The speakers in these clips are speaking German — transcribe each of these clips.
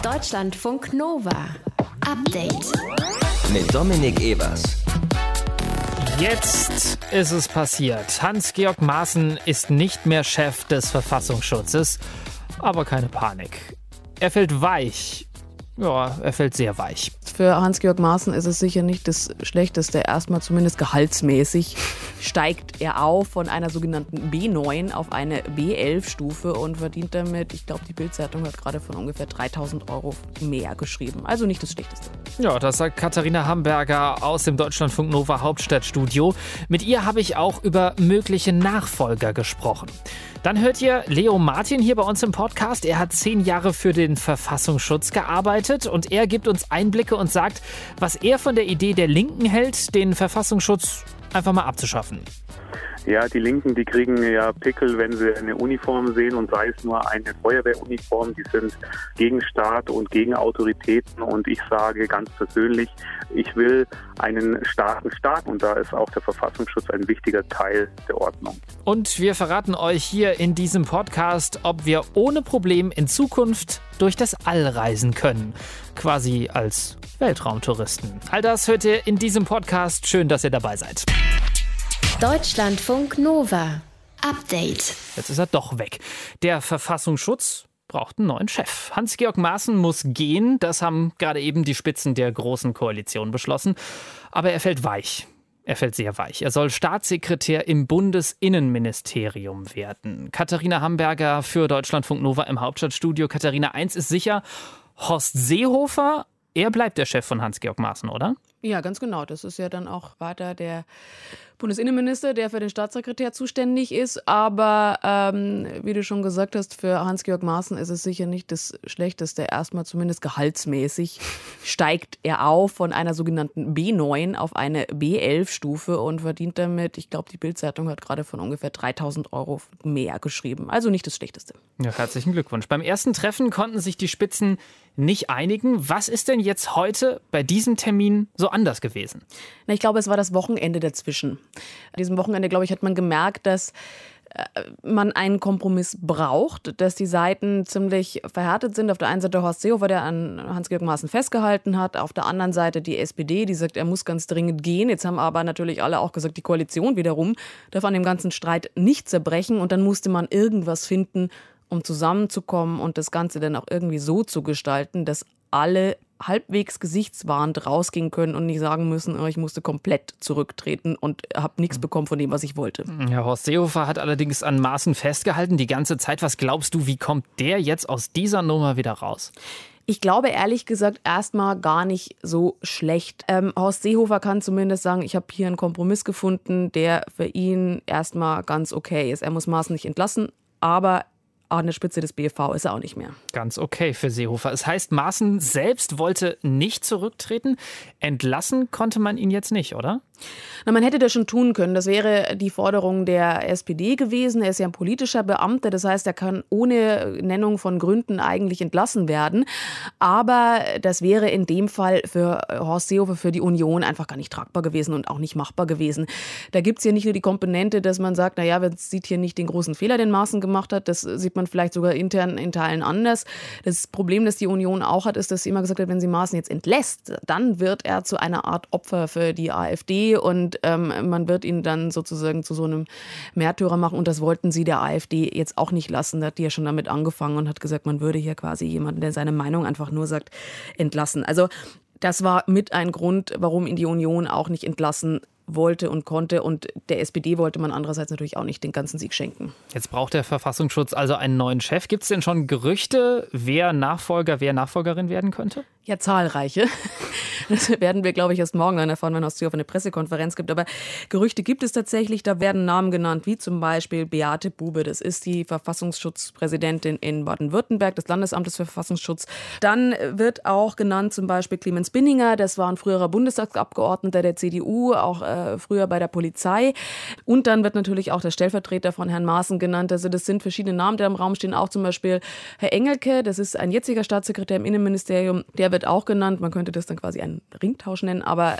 Deutschlandfunk Nova. Update. Mit Dominik Evers. Jetzt ist es passiert. Hans-Georg Maaßen ist nicht mehr Chef des Verfassungsschutzes. Aber keine Panik. Er fällt weich. Ja, er fällt sehr weich. Für Hans-Georg Maaßen ist es sicher nicht das Schlechteste. Erstmal zumindest gehaltsmäßig steigt er auf von einer sogenannten B9 auf eine B11-Stufe und verdient damit, ich glaube, die Bild-Zeitung hat gerade von ungefähr 3.000 Euro mehr geschrieben. Also nicht das Schlechteste. Ja, das sagt Katharina Hamburger aus dem Deutschlandfunk Nova Hauptstadtstudio. Mit ihr habe ich auch über mögliche Nachfolger gesprochen. Dann hört ihr Leo Martin hier bei uns im Podcast. Er hat 10 Jahre für den Verfassungsschutz gearbeitet und er gibt uns Einblicke und sagt, was er von der Idee der Linken hält, den Verfassungsschutz einfach mal abzuschaffen. Ja, die Linken, die kriegen ja Pickel, wenn sie eine Uniform sehen und sei es nur eine Feuerwehruniform. Die sind gegen Staat und gegen Autoritäten und ich sage ganz persönlich, ich will einen starken Staat und da ist auch der Verfassungsschutz ein wichtiger Teil der Ordnung. Und wir verraten euch hier in diesem Podcast, ob wir ohne Problem in Zukunft durch das All reisen können. Quasi als Weltraumtouristen. All das hört ihr in diesem Podcast. Schön, dass ihr dabei seid. Deutschlandfunk Nova. Update. Jetzt ist er doch weg. Der Verfassungsschutz braucht einen neuen Chef. Hans-Georg Maaßen muss gehen. Das haben gerade eben die Spitzen der Großen Koalition beschlossen. Aber er fällt weich. Er fällt sehr weich. Er soll Staatssekretär im Bundesinnenministerium werden. Katharina Hamburger für Deutschlandfunk Nova im Hauptstadtstudio. Katharina, eins ist sicher, Horst Seehofer, er bleibt der Chef von Hans-Georg Maaßen, oder? Ja, ganz genau. Das ist ja dann auch weiter der Bundesinnenminister, der für den Staatssekretär zuständig ist. Aber wie du schon gesagt hast, für Hans-Georg Maaßen ist es sicher nicht das Schlechteste. Erstmal zumindest gehaltsmäßig steigt er auf von einer sogenannten B9 auf eine B11-Stufe und verdient damit, ich glaube, die Bild-Zeitung hat gerade von ungefähr 3.000 Euro mehr geschrieben. Also nicht das Schlechteste. Ja, herzlichen Glückwunsch. Beim ersten Treffen konnten sich die Spitzen nicht einigen. Was ist denn jetzt heute bei diesem Termin so anders gewesen? Na, ich glaube, es war das Wochenende dazwischen. An diesem Wochenende, glaube ich, hat man gemerkt, dass man einen Kompromiss braucht, dass die Seiten ziemlich verhärtet sind. Auf der einen Seite Horst Seehofer, der an Hans-Georg Maaßen festgehalten hat. Auf der anderen Seite die SPD, die sagt, er muss ganz dringend gehen. Jetzt haben aber natürlich alle auch gesagt, die Koalition wiederum darf an dem ganzen Streit nicht zerbrechen. Und dann musste man irgendwas finden, um zusammenzukommen und das Ganze dann auch irgendwie so zu gestalten, dass alle halbwegs gesichtswahrend rausgehen können und nicht sagen müssen, oh, ich musste komplett zurücktreten und habe nichts bekommen von dem, was ich wollte. Ja, Horst Seehofer hat allerdings an Maaßen festgehalten die ganze Zeit. Was glaubst du, wie kommt der jetzt aus dieser Nummer wieder raus? Ich glaube ehrlich gesagt erstmal gar nicht so schlecht. Horst Seehofer kann zumindest sagen, ich habe hier einen Kompromiss gefunden, der für ihn erstmal ganz okay ist. Er muss Maaßen nicht entlassen, aber an der Spitze des BFV ist er auch nicht mehr. Ganz okay für Seehofer. Es heißt, Maaßen selbst wollte nicht zurücktreten. Entlassen konnte man ihn jetzt nicht, oder? Na, man hätte das schon tun können. Das wäre die Forderung der SPD gewesen. Er ist ja ein politischer Beamter. Das heißt, er kann ohne Nennung von Gründen eigentlich entlassen werden. Aber das wäre in dem Fall für Horst Seehofer, für die Union einfach gar nicht tragbar gewesen und auch nicht machbar gewesen. Da gibt es ja nicht nur die Komponente, dass man sagt, naja, man sieht hier nicht den großen Fehler, den Maaßen gemacht hat. Das sieht man vielleicht sogar intern in Teilen anders. Das Problem, das die Union auch hat, ist, dass sie immer gesagt hat, wenn sie Maaßen jetzt entlässt, dann wird er zu einer Art Opfer für die AfD und man wird ihn dann sozusagen zu so einem Märtyrer machen. Und das wollten sie der AfD jetzt auch nicht lassen. Da hat die ja schon damit angefangen und hat gesagt, man würde hier quasi jemanden, der seine Meinung einfach nur sagt, entlassen. Also das war mit ein Grund, warum ihn die Union auch nicht entlassen wollte und konnte. Und der SPD wollte man andererseits natürlich auch nicht den ganzen Sieg schenken. Jetzt braucht der Verfassungsschutz also einen neuen Chef. Gibt es denn schon Gerüchte, wer Nachfolger, wer Nachfolgerin werden könnte? Ja, zahlreiche. Das werden wir, glaube ich, erst morgen dann erfahren, wenn Horst Seehofer eine Pressekonferenz gibt. Aber Gerüchte gibt es tatsächlich. Da werden Namen genannt, wie zum Beispiel Beate Bube. Das ist die Verfassungsschutzpräsidentin in Baden-Württemberg, des Landesamtes für Verfassungsschutz. Dann wird auch genannt zum Beispiel Clemens Binninger. Das war ein früherer Bundestagsabgeordneter der CDU, auch früher bei der Polizei. Und dann wird natürlich auch der Stellvertreter von Herrn Maaßen genannt. Also das sind verschiedene Namen, die im Raum stehen. Auch zum Beispiel Herr Engelke. Das ist ein jetziger Staatssekretär im Innenministerium. Der wird auch genannt. Man könnte das dann quasi einen Ringtausch nennen. Aber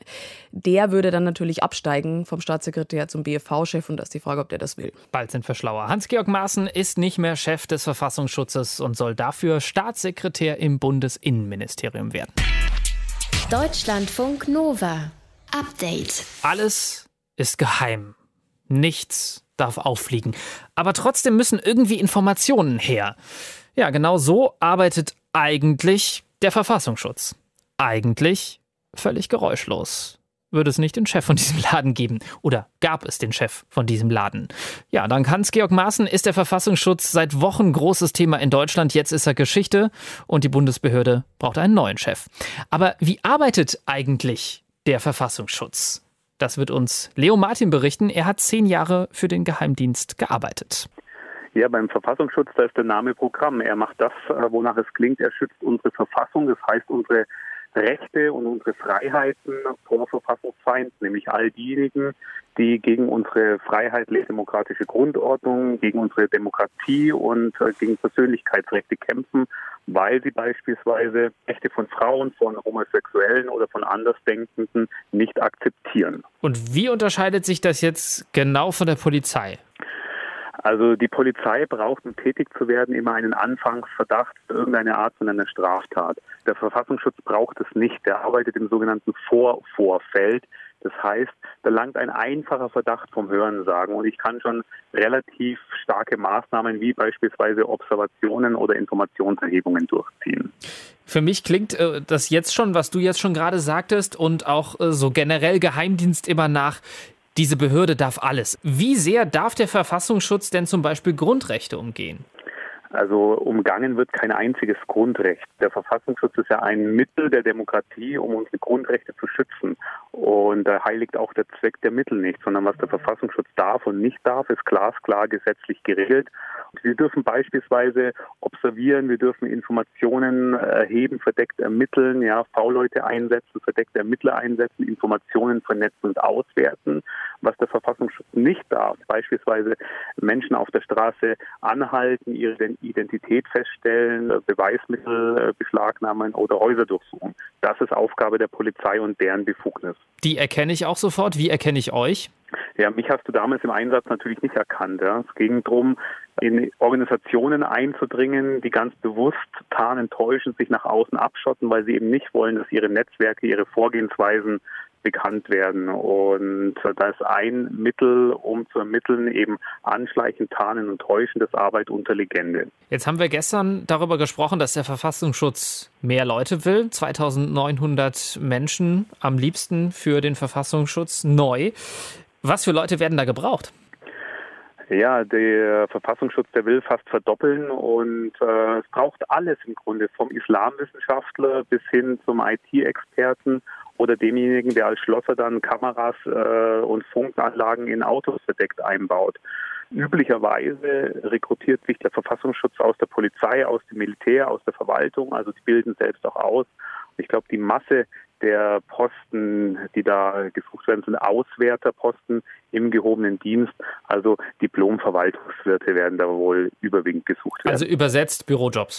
der würde dann natürlich absteigen vom Staatssekretär zum BFV-Chef. Und da ist die Frage, ob der das will. Bald sind wir schlauer. Hans-Georg Maaßen ist nicht mehr Chef des Verfassungsschutzes und soll dafür Staatssekretär im Bundesinnenministerium werden. Deutschlandfunk Nova. Update. Alles ist geheim. Nichts darf auffliegen. Aber trotzdem müssen irgendwie Informationen her. Ja, genau so arbeitet eigentlich der Verfassungsschutz. Eigentlich völlig geräuschlos. Würde es nicht den Chef von diesem Laden geben? Oder gab es den Chef von diesem Laden? Ja, dank Hans-Georg Maaßen ist der Verfassungsschutz seit Wochen großes Thema in Deutschland. Jetzt ist er Geschichte und die Bundesbehörde braucht einen neuen Chef. Aber wie arbeitet eigentlich der Verfassungsschutz? Das wird uns Leo Martin berichten. Er hat 10 Jahre für den Geheimdienst gearbeitet. Ja, beim Verfassungsschutz, da ist der Name Programm. Er macht das, wonach es klingt. Er schützt unsere Verfassung, das heißt unsere Rechte und unsere Freiheiten vor Verfassungsfeinden, nämlich all diejenigen, die gegen unsere freiheitlich-demokratische Grundordnung, gegen unsere Demokratie und gegen Persönlichkeitsrechte kämpfen, weil sie beispielsweise Rechte von Frauen, von Homosexuellen oder von Andersdenkenden nicht akzeptieren. Und wie unterscheidet sich das jetzt genau von der Polizei? Also die Polizei braucht, um tätig zu werden, immer einen Anfangsverdacht für irgendeine Art von einer Straftat. Der Verfassungsschutz braucht es nicht. Der arbeitet im sogenannten Vorfeld. Das heißt, da langt ein einfacher Verdacht vom Hörensagen und ich kann schon relativ starke Maßnahmen wie beispielsweise Observationen oder Informationserhebungen durchziehen. Für mich klingt das jetzt schon, was du jetzt schon gerade sagtest und auch so generell Geheimdienst immer nach, diese Behörde darf alles. Wie sehr darf der Verfassungsschutz denn zum Beispiel Grundrechte umgehen? Also umgangen wird kein einziges Grundrecht. Der Verfassungsschutz ist ja ein Mittel der Demokratie, um unsere Grundrechte zu schützen. Und da heiligt auch der Zweck der Mittel nicht, sondern was der Verfassungsschutz darf und nicht darf, ist glasklar gesetzlich geregelt. Wir dürfen beispielsweise observieren, wir dürfen Informationen erheben, verdeckt ermitteln, ja, V-Leute einsetzen, verdeckte Ermittler einsetzen, Informationen vernetzen und auswerten. Was der Verfassungsschutz nicht darf, beispielsweise Menschen auf der Straße anhalten, ihre Identität feststellen, Beweismittel beschlagnahmen oder Häuser durchsuchen. Das ist Aufgabe der Polizei und deren Befugnis. Die erkenne ich auch sofort. Wie erkenne ich euch? Ja, mich hast du damals im Einsatz natürlich nicht erkannt. Ja. Es ging darum, in Organisationen einzudringen, die ganz bewusst tarnen, täuschen, sich nach außen abschotten, weil sie eben nicht wollen, dass ihre Netzwerke, ihre Vorgehensweisen bekannt werden. Und da ist ein Mittel, um zu ermitteln, eben Anschleichen, Tarnen und Täuschen, das Arbeit unter Legende. Jetzt haben wir gestern darüber gesprochen, dass der Verfassungsschutz mehr Leute will. 2900 Menschen am liebsten für den Verfassungsschutz neu. Was für Leute werden da gebraucht? Ja, der Verfassungsschutz, der will fast verdoppeln und es braucht alles im Grunde, vom Islamwissenschaftler bis hin zum IT-Experten oder demjenigen, der als Schlosser dann Kameras und Funkanlagen in Autos verdeckt einbaut. Üblicherweise rekrutiert sich der Verfassungsschutz aus der Polizei, aus dem Militär, aus der Verwaltung, also die bilden selbst auch aus. Ich glaube, die Masse der Posten, die da gesucht werden, sind Auswärterposten im gehobenen Dienst. Also Diplom-Verwaltungswirte werden da wohl überwiegend gesucht werden. Also übersetzt Bürojobs.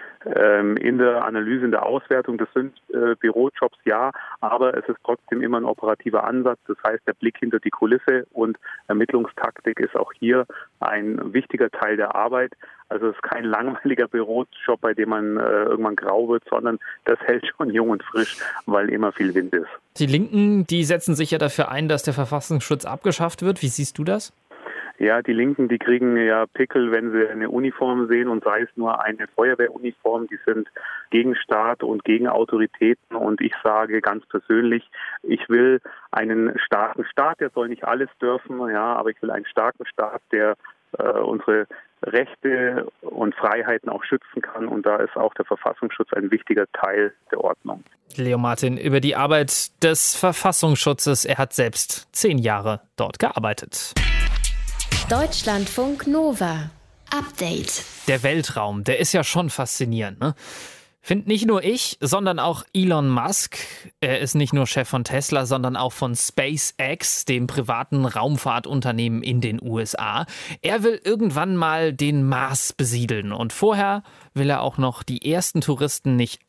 In der Analyse, in der Auswertung, das sind Bürojobs, ja, aber es ist trotzdem immer ein operativer Ansatz. Das heißt, der Blick hinter die Kulisse und Ermittlungstaktik ist auch hier ein wichtiger Teil der Arbeit. Also es ist kein langweiliger Bürojob, bei dem man irgendwann grau wird, sondern das hält schon jung und frisch, weil immer viel Wind ist. Die Linken, die setzen sich ja dafür ein, dass der Verfassungsschutz abgeschafft wird. Wie siehst du das? Ja, die Linken, die kriegen ja Pickel, wenn sie eine Uniform sehen und sei es nur eine Feuerwehruniform. Die sind gegen Staat und gegen Autoritäten und ich sage ganz persönlich, ich will einen starken Staat, der soll nicht alles dürfen, ja, aber ich will einen starken Staat, der unsere Rechte und Freiheiten auch schützen kann und da ist auch der Verfassungsschutz ein wichtiger Teil der Ordnung. Leo Martin über die Arbeit des Verfassungsschutzes. Er hat selbst 10 Jahre dort gearbeitet. Deutschlandfunk Nova. Update. Der Weltraum, der ist ja schon faszinierend, ne? Find nicht nur ich, sondern auch Elon Musk. Er ist nicht nur Chef von Tesla, sondern auch von SpaceX, dem privaten Raumfahrtunternehmen in den USA. Er will irgendwann mal den Mars besiedeln und vorher will er auch noch die ersten Touristen nicht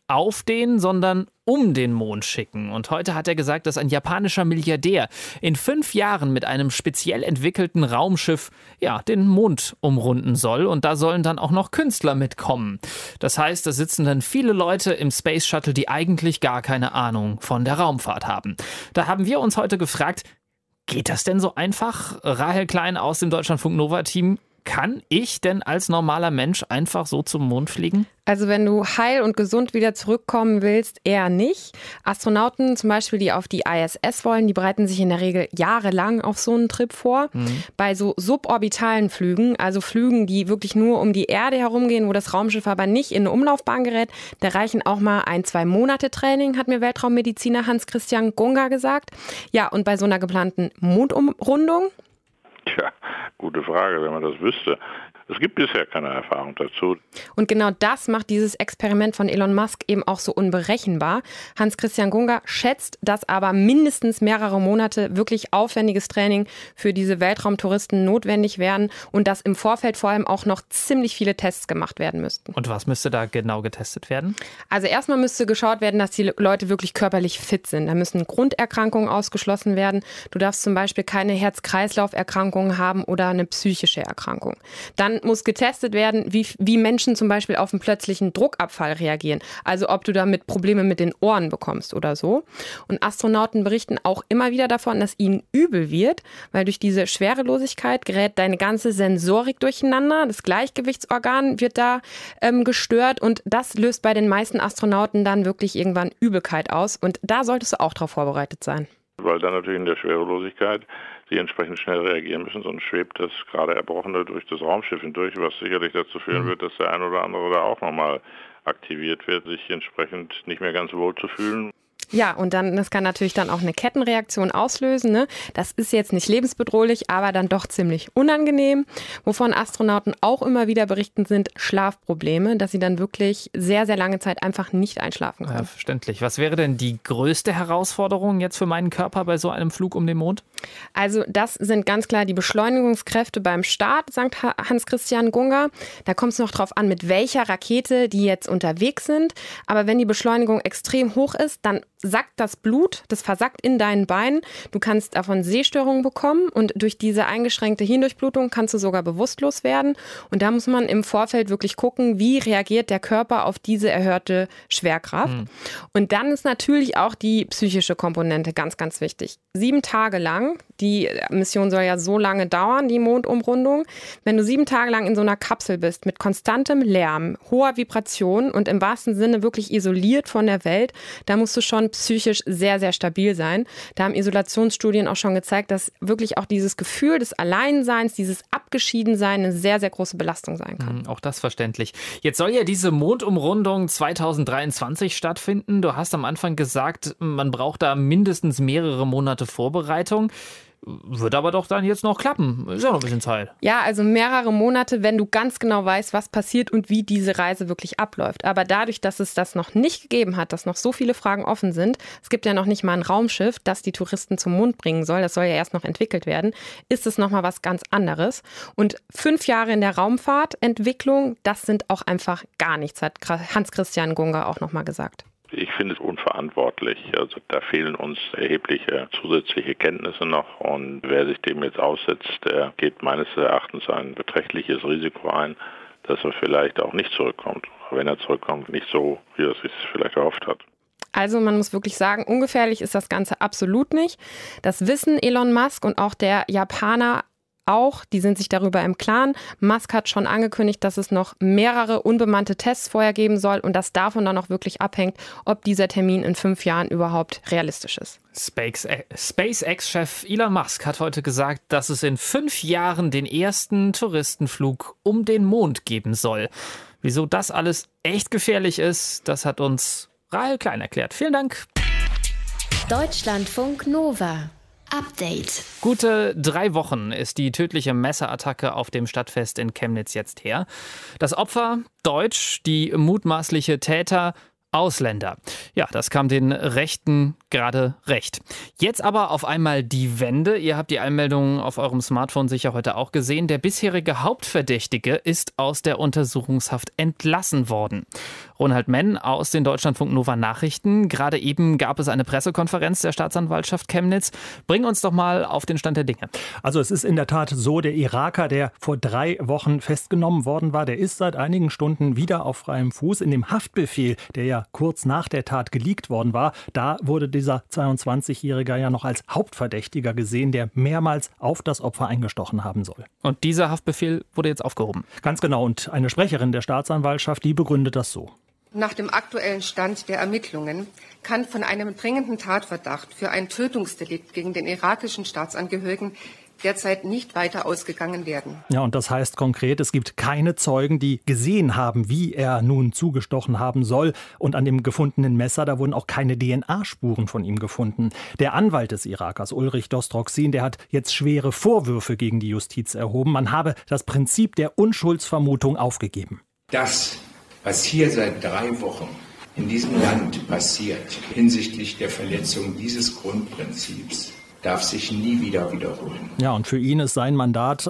auf den, sondern um den Mond schicken. Und heute hat er gesagt, dass ein japanischer Milliardär in 5 Jahren mit einem speziell entwickelten Raumschiff den Mond umrunden soll. Und da sollen dann auch noch Künstler mitkommen. Das heißt, da sitzen dann viele Leute im Space Shuttle, die eigentlich gar keine Ahnung von der Raumfahrt haben. Da haben wir uns heute gefragt, geht das denn so einfach? Rahel Klein aus dem Deutschlandfunk Nova-Team. Kann ich denn als normaler Mensch einfach so zum Mond fliegen? Also wenn du heil und gesund wieder zurückkommen willst, eher nicht. Astronauten zum Beispiel, die auf die ISS wollen, die bereiten sich in der Regel jahrelang auf so einen Trip vor. Bei so suborbitalen Flügen, also Flügen, die wirklich nur um die Erde herumgehen, wo das Raumschiff aber nicht in eine Umlaufbahn gerät, da reichen auch mal 1-2 Monate Training, hat mir Weltraummediziner Hans-Christian Gunga gesagt. Ja, und bei so einer geplanten Mondumrundung? Tja, gute Frage, wenn man das wüsste. Es gibt bisher keine Erfahrung dazu. Und genau das macht dieses Experiment von Elon Musk eben auch so unberechenbar. Hans-Christian Gunga schätzt, dass aber mindestens mehrere Monate wirklich aufwendiges Training für diese Weltraumtouristen notwendig wären und dass im Vorfeld vor allem auch noch ziemlich viele Tests gemacht werden müssten. Und was müsste da genau getestet werden? Also erstmal müsste geschaut werden, dass die Leute wirklich körperlich fit sind. Da müssen Grunderkrankungen ausgeschlossen werden. Du darfst zum Beispiel keine Herz-Kreislauf-Erkrankungen haben oder eine psychische Erkrankung. Dann muss getestet werden, wie Menschen zum Beispiel auf einen plötzlichen Druckabfall reagieren. Also ob du damit Probleme mit den Ohren bekommst oder so. Und Astronauten berichten auch immer wieder davon, dass ihnen übel wird, weil durch diese Schwerelosigkeit gerät deine ganze Sensorik durcheinander. Das Gleichgewichtsorgan wird da gestört und das löst bei den meisten Astronauten dann wirklich irgendwann Übelkeit aus. Und da solltest du auch darauf vorbereitet sein. Weil dann natürlich in der Schwerelosigkeit sie entsprechend schnell reagieren müssen, sonst schwebt das gerade Erbrochene durch das Raumschiff hindurch, was sicherlich dazu führen wird, dass der ein oder andere da auch nochmal aktiviert wird, sich entsprechend nicht mehr ganz wohl zu fühlen. Ja, und dann, das kann natürlich dann auch eine Kettenreaktion auslösen. Ne? Das ist jetzt nicht lebensbedrohlich, aber dann doch ziemlich unangenehm. Wovon Astronauten auch immer wieder berichten, sind Schlafprobleme, dass sie dann wirklich sehr, sehr lange Zeit einfach nicht einschlafen können. Ja, verständlich. Was wäre denn die größte Herausforderung jetzt für meinen Körper bei so einem Flug um den Mond? Also das sind ganz klar die Beschleunigungskräfte beim Start, sagt Hans-Christian Gunga. Da kommt es noch drauf an, mit welcher Rakete die jetzt unterwegs sind. Aber wenn die Beschleunigung extrem hoch ist, dann sackt das Blut, das versackt in deinen Beinen. Du kannst davon Sehstörungen bekommen und durch diese eingeschränkte Hirndurchblutung kannst du sogar bewusstlos werden. Und da muss man im Vorfeld wirklich gucken, wie reagiert der Körper auf diese erhöhte Schwerkraft. Und dann ist natürlich auch die psychische Komponente ganz, ganz wichtig. 7 Tage lang, die Mission soll ja so lange dauern, die Mondumrundung. Wenn du 7 Tage lang in so einer Kapsel bist, mit konstantem Lärm, hoher Vibration und im wahrsten Sinne wirklich isoliert von der Welt, da musst du schon psychisch sehr, sehr stabil sein. Da haben Isolationsstudien auch schon gezeigt, dass wirklich auch dieses Gefühl des Alleinseins, dieses Abgeschiedensein eine sehr, sehr große Belastung sein kann. Auch das verständlich. Jetzt soll ja diese Mondumrundung 2023 stattfinden. Du hast am Anfang gesagt, man braucht da mindestens mehrere Monate Vorbereitung. Wird aber doch dann jetzt noch klappen. Ist ja noch ein bisschen Zeit. Ja, also mehrere Monate, wenn du ganz genau weißt, was passiert und wie diese Reise wirklich abläuft. Aber dadurch, dass es das noch nicht gegeben hat, dass noch so viele Fragen offen sind, es gibt ja noch nicht mal ein Raumschiff, das die Touristen zum Mond bringen soll, das soll ja erst noch entwickelt werden, ist es nochmal was ganz anderes. Und 5 Jahre in der Raumfahrtentwicklung, das sind auch einfach gar nichts, hat Hans-Christian Gunga auch nochmal gesagt. Ich finde es unverantwortlich. Also da fehlen uns erhebliche zusätzliche Kenntnisse noch und wer sich dem jetzt aussetzt, der geht meines Erachtens ein beträchtliches Risiko ein, dass er vielleicht auch nicht zurückkommt. Aber wenn er zurückkommt, nicht so, wie er es sich vielleicht erhofft hat. Also man muss wirklich sagen, ungefährlich ist das Ganze absolut nicht. Das wissen Elon Musk und auch der Japaner auch, die sind sich darüber im Klaren. Musk hat schon angekündigt, dass es noch mehrere unbemannte Tests vorher geben soll und dass davon dann auch wirklich abhängt, ob dieser Termin in 5 Jahren überhaupt realistisch ist. SpaceX-Chef Elon Musk hat heute gesagt, dass es in 5 Jahren den ersten Touristenflug um den Mond geben soll. Wieso das alles echt gefährlich ist, das hat uns Rahel Klein erklärt. Vielen Dank. Deutschlandfunk Nova. Update. Gute 3 Wochen ist die tödliche Messerattacke auf dem Stadtfest in Chemnitz jetzt her. Das Opfer, deutsch, die mutmaßliche Täter, Ausländer. Ja, das kam den Rechten gerade recht. Jetzt aber auf einmal die Wende. Ihr habt die Einmeldung auf eurem Smartphone sicher heute auch gesehen. Der bisherige Hauptverdächtige ist aus der Untersuchungshaft entlassen worden. Ronald Menn aus den Deutschlandfunk Nova Nachrichten. Gerade eben gab es eine Pressekonferenz der Staatsanwaltschaft Chemnitz. Bring uns doch mal auf den Stand der Dinge. Also es ist in der Tat so, der Iraker, der vor 3 Wochen festgenommen worden war, der ist seit einigen Stunden wieder auf freiem Fuß. In dem Haftbefehl, der ja kurz nach der Tat geleakt worden war, da wurde dieser 22-Jährige ja noch als Hauptverdächtiger gesehen, der mehrmals auf das Opfer eingestochen haben soll. Und dieser Haftbefehl wurde jetzt aufgehoben? Ganz genau. Und eine Sprecherin der Staatsanwaltschaft, die begründet das so. Nach dem aktuellen Stand der Ermittlungen kann von einem dringenden Tatverdacht für ein Tötungsdelikt gegen den irakischen Staatsangehörigen derzeit nicht weiter ausgegangen werden. Ja, und das heißt konkret, es gibt keine Zeugen, die gesehen haben, wie er nun zugestochen haben soll. Und an dem gefundenen Messer, da wurden auch keine DNA-Spuren von ihm gefunden. Der Anwalt des Irakers, Ulrich Dostroxin, der hat jetzt schwere Vorwürfe gegen die Justiz erhoben. Man habe das Prinzip der Unschuldsvermutung aufgegeben. Das, was hier seit 3 Wochen in diesem Land passiert, hinsichtlich der Verletzung dieses Grundprinzips, darf sich nie wieder wiederholen. Ja, und für ihn ist sein Mandant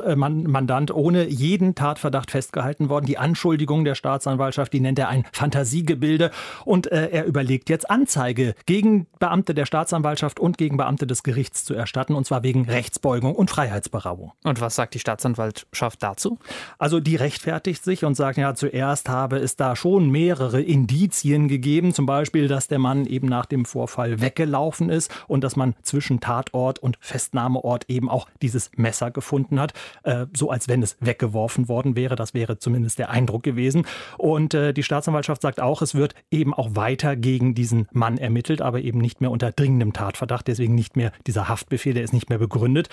ohne jeden Tatverdacht festgehalten worden. Die Anschuldigung der Staatsanwaltschaft, die nennt er ein Fantasiegebilde. Und er überlegt jetzt, Anzeige gegen Beamte der Staatsanwaltschaft und gegen Beamte des Gerichts zu erstatten, und zwar wegen Rechtsbeugung und Freiheitsberaubung. Und was sagt die Staatsanwaltschaft dazu? Also die rechtfertigt sich und sagt, ja, zuerst habe es da schon mehrere Indizien gegeben, zum Beispiel, dass der Mann eben nach dem Vorfall weggelaufen ist und dass man zwischen Tatort und Festnahmeort eben auch dieses Messer gefunden hat, so als wenn es weggeworfen worden wäre. Das wäre zumindest der Eindruck gewesen. Und die Staatsanwaltschaft sagt auch, es wird eben auch weiter gegen diesen Mann ermittelt, aber eben nicht mehr unter dringendem Tatverdacht, deswegen nicht mehr dieser Haftbefehl, der ist nicht mehr begründet.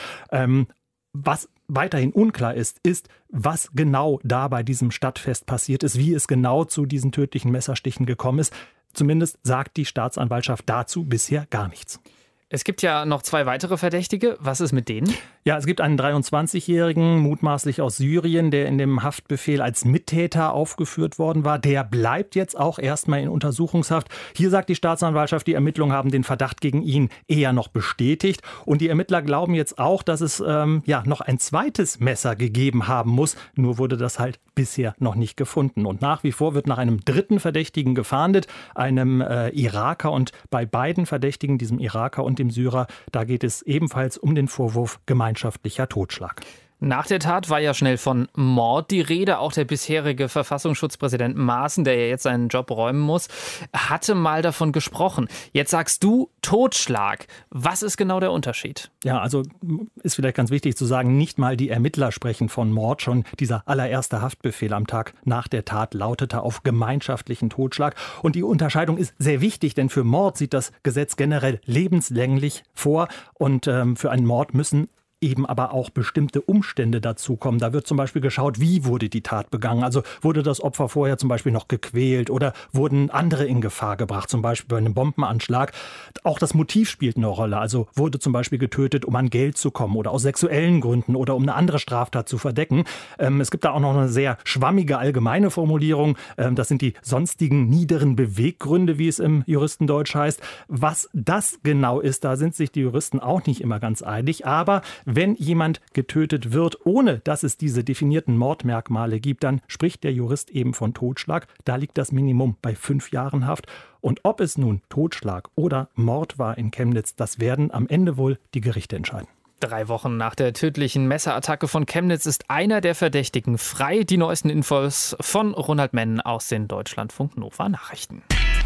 Was weiterhin unklar ist, was genau da bei diesem Stadtfest passiert ist, wie es genau zu diesen tödlichen Messerstichen gekommen ist. Zumindest sagt die Staatsanwaltschaft dazu bisher gar nichts. Es gibt ja noch 2 weitere Verdächtige. Was ist mit denen? Ja, es gibt einen 23-Jährigen, mutmaßlich aus Syrien, der in dem Haftbefehl als Mittäter aufgeführt worden war. Der bleibt jetzt auch erstmal in Untersuchungshaft. Hier sagt die Staatsanwaltschaft, die Ermittlungen haben den Verdacht gegen ihn eher noch bestätigt. Und die Ermittler glauben jetzt auch, dass es noch ein zweites Messer gegeben haben muss. Nur wurde das halt bisher noch nicht gefunden. Und nach wie vor wird nach einem 3. Verdächtigen gefahndet, einem Iraker. Und bei beiden Verdächtigen, diesem Iraker und dem Syrer, da geht es ebenfalls um den Vorwurf gemeinschaftlicher Totschlag. Nach der Tat war ja schnell von Mord die Rede. Auch der bisherige Verfassungsschutzpräsident Maaßen, der ja jetzt seinen Job räumen muss, hatte mal davon gesprochen. Jetzt sagst du Totschlag. Was ist genau der Unterschied? Ja, also ist vielleicht ganz wichtig zu sagen, nicht mal die Ermittler sprechen von Mord. Schon dieser allererste Haftbefehl am Tag nach der Tat lautete auf gemeinschaftlichen Totschlag. Und die Unterscheidung ist sehr wichtig, denn für Mord sieht das Gesetz generell lebenslänglich vor. Und für einen Mord müssen eben aber auch bestimmte Umstände dazukommen. Da wird zum Beispiel geschaut, wie wurde die Tat begangen. Also wurde das Opfer vorher zum Beispiel noch gequält oder wurden andere in Gefahr gebracht, zum Beispiel bei einem Bombenanschlag. Auch das Motiv spielt eine Rolle. Also wurde zum Beispiel getötet, um an Geld zu kommen oder aus sexuellen Gründen oder um eine andere Straftat zu verdecken. Es gibt da auch noch eine sehr schwammige allgemeine Formulierung. Das sind die sonstigen niederen Beweggründe, wie es im Juristendeutsch heißt. Was das genau ist, da sind sich die Juristen auch nicht immer ganz einig. Aber wenn jemand getötet wird, ohne dass es diese definierten Mordmerkmale gibt, dann spricht der Jurist eben von Totschlag. Da liegt das Minimum bei 5 Jahren Haft. Und ob es nun Totschlag oder Mord war in Chemnitz, das werden am Ende wohl die Gerichte entscheiden. 3 Wochen nach der tödlichen Messerattacke von Chemnitz ist einer der Verdächtigen frei. Die neuesten Infos von Ronald Menn aus den Deutschlandfunk Nova Nachrichten.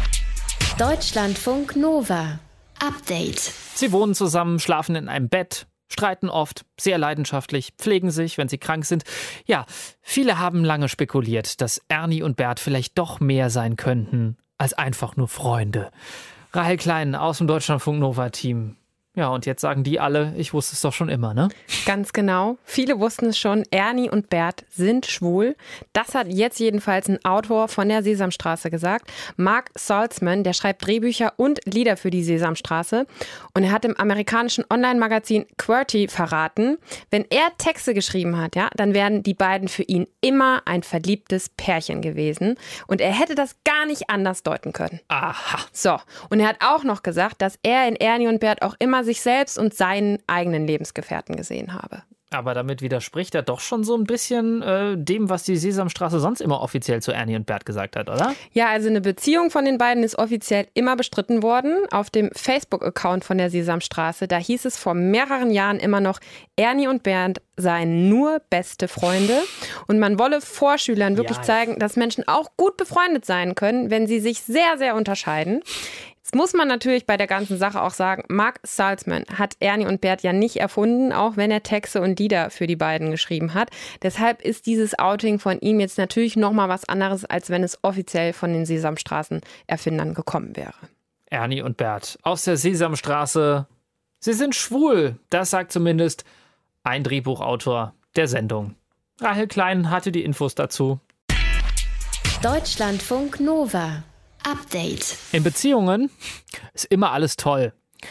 Deutschlandfunk Nova. Update. Sie wohnen zusammen, schlafen in einem Bett, streiten oft, sehr leidenschaftlich, pflegen sich, wenn sie krank sind. Ja, viele haben lange spekuliert, dass Ernie und Bert vielleicht doch mehr sein könnten als einfach nur Freunde. Rahel Klein aus dem Deutschlandfunk Nova Team. Ja, und jetzt sagen die alle, ich wusste es doch schon immer, ne? Ganz genau. Viele wussten es schon. Ernie und Bert sind schwul. Das hat jetzt jedenfalls ein Autor von der Sesamstraße gesagt. Mark Saltzman, der schreibt Drehbücher und Lieder für die Sesamstraße. Und er hat im amerikanischen Online-Magazin QWERTY verraten, wenn er Texte geschrieben hat, ja, dann wären die beiden für ihn immer ein verliebtes Pärchen gewesen. Und er hätte das gar nicht anders deuten können. Aha. So, und er hat auch noch gesagt, dass er in Ernie und Bert auch immer sich selbst und seinen eigenen Lebensgefährten gesehen habe. Aber damit widerspricht er doch schon so ein bisschen dem, was die Sesamstraße sonst immer offiziell zu Ernie und Bert gesagt hat, oder? Ja, also eine Beziehung von den beiden ist offiziell immer bestritten worden. Auf dem Facebook-Account von der Sesamstraße, da hieß es vor mehreren Jahren immer noch, Ernie und Bernd seien nur beste Freunde. Und man wolle Vorschülern wirklich zeigen, dass Menschen auch gut befreundet sein können, wenn sie sich sehr, sehr unterscheiden. Jetzt muss man natürlich bei der ganzen Sache auch sagen, Mark Saltzman hat Ernie und Bert ja nicht erfunden, auch wenn er Texte und Lieder für die beiden geschrieben hat. Deshalb ist dieses Outing von ihm jetzt natürlich nochmal was anderes, als wenn es offiziell von den Sesamstraßen-Erfindern gekommen wäre. Ernie und Bert aus der Sesamstraße, sie sind schwul. Das sagt zumindest ein Drehbuchautor der Sendung. Rahel Klein hatte die Infos dazu. Deutschlandfunk Nova. Update. In Beziehungen ist immer alles toll.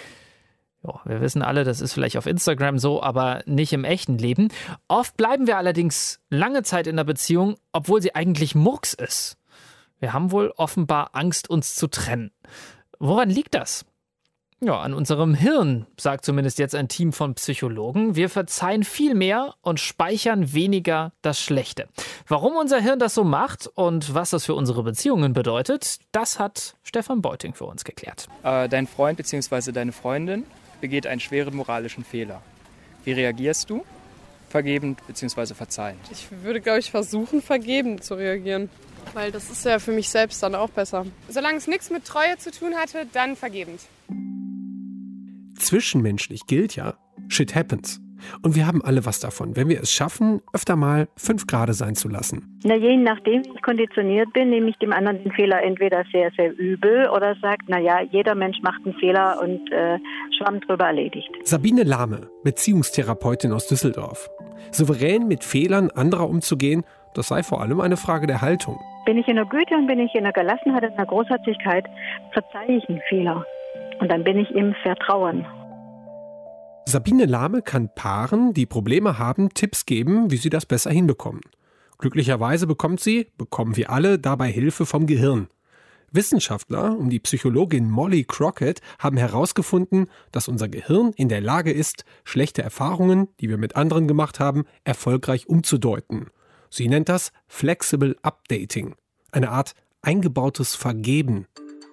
Jo, wir wissen alle, das ist vielleicht auf Instagram so, aber nicht im echten Leben. Oft bleiben wir allerdings lange Zeit in der Beziehung, obwohl sie eigentlich Murks ist. Wir haben wohl offenbar Angst, uns zu trennen. Woran liegt das? Ja, an unserem Hirn, sagt zumindest jetzt ein Team von Psychologen. Wir verzeihen viel mehr und speichern weniger das Schlechte. Warum unser Hirn das so macht und was das für unsere Beziehungen bedeutet, das hat Stefan Beuting für uns geklärt. Dein Freund bzw. deine Freundin begeht einen schweren moralischen Fehler. Wie reagierst du? Vergebend bzw. verzeihend? Ich würde, glaube ich, versuchen, vergebend zu reagieren. Weil das ist ja für mich selbst dann auch besser. Solange es nichts mit Treue zu tun hatte, dann vergebend. Zwischenmenschlich gilt ja, shit happens. Und wir haben alle was davon, wenn wir es schaffen, öfter mal 5 Grade sein zu lassen. Na, je nachdem, wie ich konditioniert bin, nehme ich dem anderen den Fehler entweder sehr, sehr übel oder sage, naja, jeder Mensch macht einen Fehler und Schwamm drüber erledigt. Sabine Lahme, Beziehungstherapeutin aus Düsseldorf. Souverän mit Fehlern anderer umzugehen, das sei vor allem eine Frage der Haltung. Bin ich in der Güte und bin ich in der Gelassenheit und in der Großherzigkeit, verzeihe ich einen Fehler. Und dann bin ich im Vertrauen. Sabine Lahme kann Paaren, die Probleme haben, Tipps geben, wie sie das besser hinbekommen. Glücklicherweise bekommen wir alle dabei Hilfe vom Gehirn. Wissenschaftler um die Psychologin Molly Crockett haben herausgefunden, dass unser Gehirn in der Lage ist, schlechte Erfahrungen, die wir mit anderen gemacht haben, erfolgreich umzudeuten. Sie nennt das Flexible Updating, eine Art eingebautes Vergeben.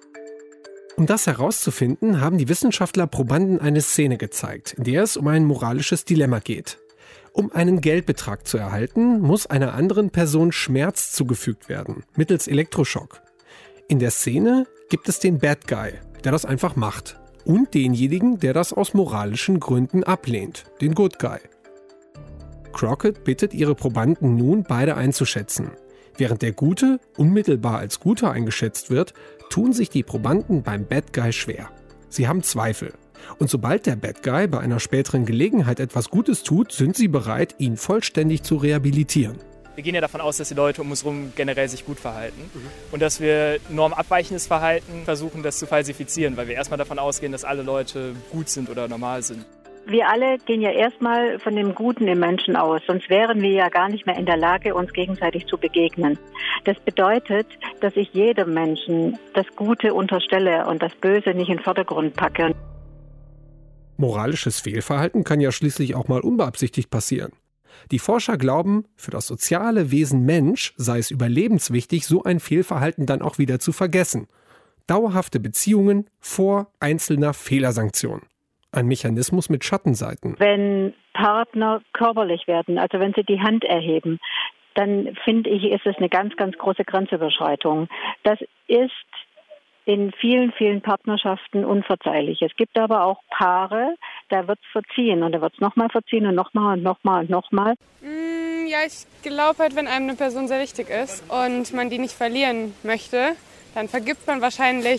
Um das herauszufinden, haben die Wissenschaftler Probanden eine Szene gezeigt, in der es um ein moralisches Dilemma geht. Um einen Geldbetrag zu erhalten, muss einer anderen Person Schmerz zugefügt werden, mittels Elektroschock. In der Szene gibt es den Bad Guy, der das einfach macht, und denjenigen, der das aus moralischen Gründen ablehnt, den Good Guy. Crockett bittet ihre Probanden nun, beide einzuschätzen. Während der Gute unmittelbar als Guter eingeschätzt wird, tun sich die Probanden beim Bad Guy schwer. Sie haben Zweifel. Und sobald der Bad Guy bei einer späteren Gelegenheit etwas Gutes tut, sind sie bereit, ihn vollständig zu rehabilitieren. Wir gehen ja davon aus, dass die Leute um uns herum generell sich gut verhalten. Und dass wir normabweichendes Verhalten versuchen, das zu falsifizieren, weil wir erstmal davon ausgehen, dass alle Leute gut sind oder normal sind. Wir alle gehen ja erstmal von dem Guten im Menschen aus, sonst wären wir ja gar nicht mehr in der Lage, uns gegenseitig zu begegnen. Das bedeutet, dass ich jedem Menschen das Gute unterstelle und das Böse nicht in den Vordergrund packe. Moralisches Fehlverhalten kann ja schließlich auch mal unbeabsichtigt passieren. Die Forscher glauben, für das soziale Wesen Mensch sei es überlebenswichtig, so ein Fehlverhalten dann auch wieder zu vergessen. Dauerhafte Beziehungen vor einzelner Fehlersanktion. Ein Mechanismus mit Schattenseiten. Wenn Partner körperlich werden, also wenn sie die Hand erheben, dann finde ich, ist es eine ganz, ganz große Grenzüberschreitung. Das ist in vielen, vielen Partnerschaften unverzeihlich. Es gibt aber auch Paare, da wird es verziehen und da wird es nochmal verziehen und nochmal und nochmal und nochmal. Ja, ich glaube halt, wenn einem eine Person sehr wichtig ist und man die nicht verlieren möchte, dann vergibt man wahrscheinlich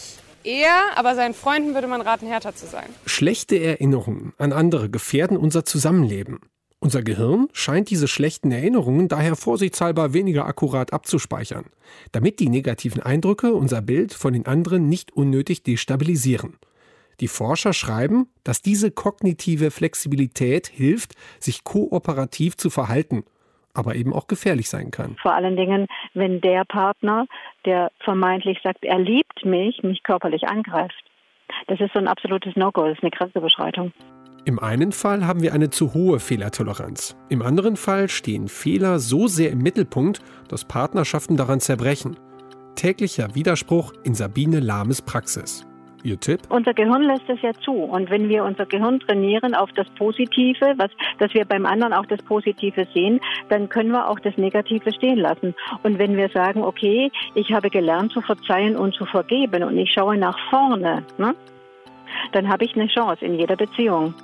eher, aber seinen Freunden würde man raten, härter zu sein. Schlechte Erinnerungen an andere gefährden unser Zusammenleben. Unser Gehirn scheint diese schlechten Erinnerungen daher vorsichtshalber weniger akkurat abzuspeichern, damit die negativen Eindrücke unser Bild von den anderen nicht unnötig destabilisieren. Die Forscher schreiben, dass diese kognitive Flexibilität hilft, sich kooperativ zu verhalten, aber eben auch gefährlich sein kann. Vor allen Dingen, wenn der Partner, der vermeintlich sagt, er liebt mich körperlich angreift. Das ist so ein absolutes No-Go, das ist eine Grenzüberschreitung. Im einen Fall haben wir eine zu hohe Fehlertoleranz. Im anderen Fall stehen Fehler so sehr im Mittelpunkt, dass Partnerschaften daran zerbrechen. Täglicher Widerspruch in Sabine Lahmes Praxis. Ihr Tipp? Unser Gehirn lässt es ja zu. Und wenn wir unser Gehirn trainieren auf das Positive, dass wir beim anderen auch das Positive sehen, dann können wir auch das Negative stehen lassen. Und wenn wir sagen, okay, ich habe gelernt zu verzeihen und zu vergeben und ich schaue nach vorne, ne, dann habe ich eine Chance in jeder Beziehung.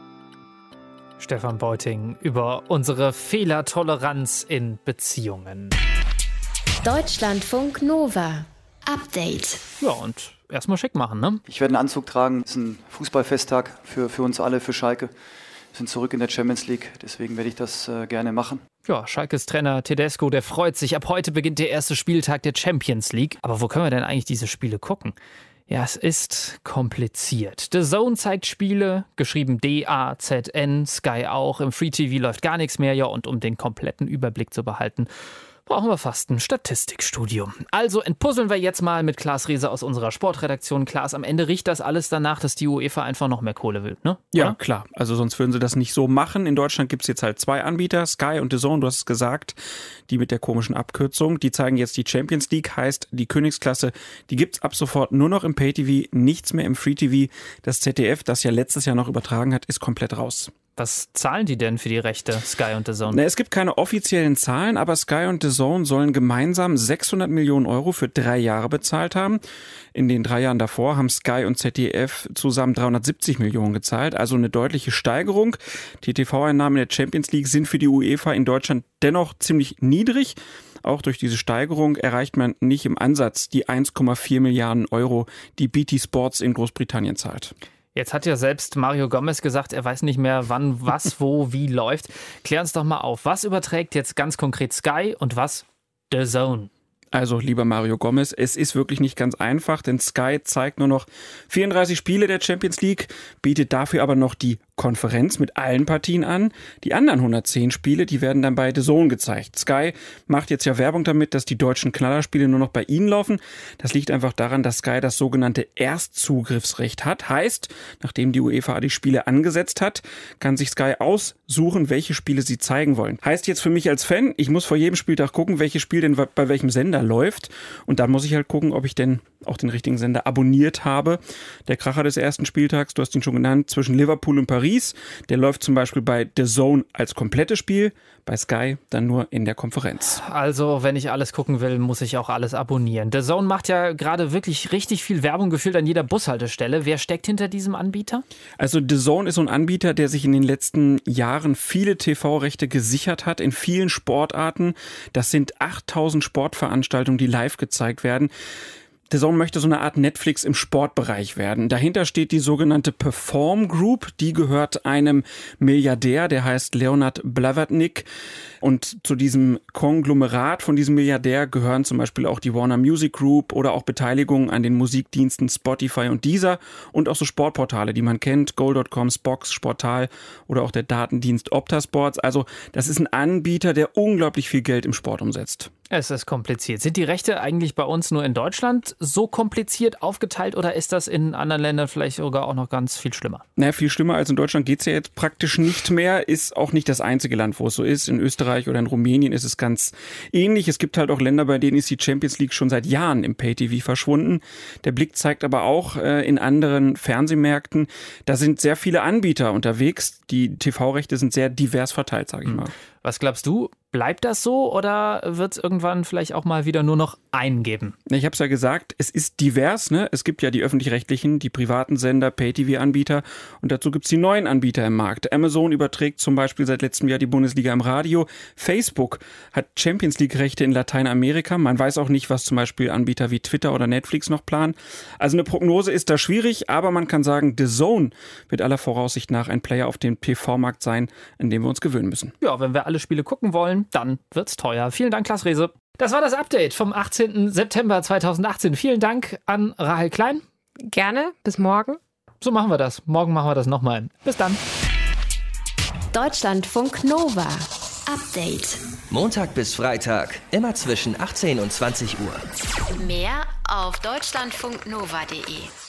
Stefan Beuting über unsere Fehlertoleranz in Beziehungen. Deutschlandfunk Nova. Update. Ja, und erstmal schick machen, ne? Ich werde einen Anzug tragen. Es ist ein Fußballfesttag für uns alle, für Schalke. Wir sind zurück in der Champions League, deswegen werde ich das gerne machen. Ja, Schalkes Trainer Tedesco, der freut sich. Ab heute beginnt der erste Spieltag der Champions League. Aber wo können wir denn eigentlich diese Spiele gucken? Ja, es ist kompliziert. The Zone zeigt Spiele, geschrieben D-A-Z-N, Sky auch. Im Free TV läuft gar nichts mehr. Ja, und um den kompletten Überblick zu behalten, brauchen wir fast ein Statistikstudio. Also entpuzzeln wir jetzt mal mit Klaas Reese aus unserer Sportredaktion. Klaas, am Ende riecht das alles danach, dass die UEFA einfach noch mehr Kohle will, ne? Ja, oder? Klar. Also sonst würden sie das nicht so machen. In Deutschland gibt es jetzt halt 2 Anbieter, Sky und The Zone, du hast es gesagt, die mit der komischen Abkürzung. Die zeigen jetzt die Champions League, heißt die Königsklasse. Die gibt's ab sofort nur noch im Pay-TV, nichts mehr im Free-TV. Das ZDF, das ja letztes Jahr noch übertragen hat, ist komplett raus. Was zahlen die denn für die Rechte, Sky und The Zone? Es gibt keine offiziellen Zahlen, aber Sky und The Zone sollen gemeinsam 600 Millionen Euro für 3 Jahre bezahlt haben. In den 3 Jahren davor haben Sky und ZDF zusammen 370 Millionen gezahlt, also eine deutliche Steigerung. Die TV-Einnahmen der Champions League sind für die UEFA in Deutschland dennoch ziemlich niedrig. Auch durch diese Steigerung erreicht man nicht im Ansatz die 1,4 Milliarden Euro, die BT Sports in Großbritannien zahlt. Jetzt hat ja selbst Mario Gomez gesagt, er weiß nicht mehr, wann, was, wo, wie läuft. Klär uns doch mal auf, was überträgt jetzt ganz konkret Sky und was The Zone? Also, lieber Mario Gomez, es ist wirklich nicht ganz einfach, denn Sky zeigt nur noch 34 Spiele der Champions League, bietet dafür aber noch die Konferenz mit allen Partien an. Die anderen 110 Spiele, die werden dann bei The Zone gezeigt. Sky macht jetzt ja Werbung damit, dass die deutschen Knallerspiele nur noch bei ihnen laufen. Das liegt einfach daran, dass Sky das sogenannte Erstzugriffsrecht hat. Heißt, nachdem die UEFA die Spiele angesetzt hat, kann sich Sky aussuchen, welche Spiele sie zeigen wollen. Heißt jetzt für mich als Fan, ich muss vor jedem Spieltag gucken, welches Spiel denn bei welchem Sender läuft. Und dann muss ich halt gucken, ob ich denn auch den richtigen Sender abonniert habe. Der Kracher des ersten Spieltags, du hast ihn schon genannt, zwischen Liverpool und Paris, der läuft zum Beispiel bei The Zone als komplettes Spiel, bei Sky dann nur in der Konferenz. Also, wenn ich alles gucken will, muss ich auch alles abonnieren. The Zone macht ja gerade wirklich richtig viel Werbung, gefühlt an jeder Bushaltestelle. Wer steckt hinter diesem Anbieter? Also The Zone ist so ein Anbieter, der sich in den letzten Jahren viele TV-Rechte gesichert hat, in vielen Sportarten. Das sind 8000 Sportveranstaltungen, die live gezeigt werden. The Zone möchte so eine Art Netflix im Sportbereich werden. Dahinter steht die sogenannte Perform Group. Die gehört einem Milliardär, der heißt Leonard Blavatnik. Und zu diesem Konglomerat von diesem Milliardär gehören zum Beispiel auch die Warner Music Group oder auch Beteiligungen an den Musikdiensten Spotify und Deezer und auch so Sportportale, die man kennt, Goal.com, Spox, Sportal oder auch der Datendienst Opta Sports. Also das ist ein Anbieter, der unglaublich viel Geld im Sport umsetzt. Es ist kompliziert. Sind die Rechte eigentlich bei uns nur in Deutschland so kompliziert aufgeteilt oder ist das in anderen Ländern vielleicht sogar auch noch ganz viel schlimmer? Naja, viel schlimmer als in Deutschland geht's ja jetzt praktisch nicht mehr. Ist auch nicht das einzige Land, wo es so ist. In Österreich oder in Rumänien ist es ganz ähnlich. Es gibt halt auch Länder, bei denen ist die Champions League schon seit Jahren im Pay-TV verschwunden. Der Blick zeigt aber auch in anderen Fernsehmärkten, da sind sehr viele Anbieter unterwegs. Die TV-Rechte sind sehr divers verteilt, sage ich mal. Was glaubst du? Bleibt das so oder wird es irgendwann vielleicht auch mal wieder nur noch einen geben? Ich habe es ja gesagt, es ist divers. Ne? Es gibt ja die öffentlich-rechtlichen, die privaten Sender, Pay-TV-Anbieter und dazu gibt es die neuen Anbieter im Markt. Amazon überträgt zum Beispiel seit letztem Jahr die Bundesliga im Radio. Facebook hat Champions-League-Rechte in Lateinamerika. Man weiß auch nicht, was zum Beispiel Anbieter wie Twitter oder Netflix noch planen. Also eine Prognose ist da schwierig, aber man kann sagen, DAZN wird aller Voraussicht nach ein Player auf dem PV-Markt sein, an dem wir uns gewöhnen müssen. Ja, wenn wir alle Spiele gucken wollen, dann wird's teuer. Vielen Dank, Klaas Rehse. Das war das Update vom 18. September 2018. Vielen Dank an Rahel Klein. Gerne, bis morgen. So machen wir das. Morgen machen wir das nochmal. Bis dann. Deutschlandfunk Nova. Update. Montag bis Freitag, immer zwischen 18 und 20 Uhr. Mehr auf deutschlandfunknova.de.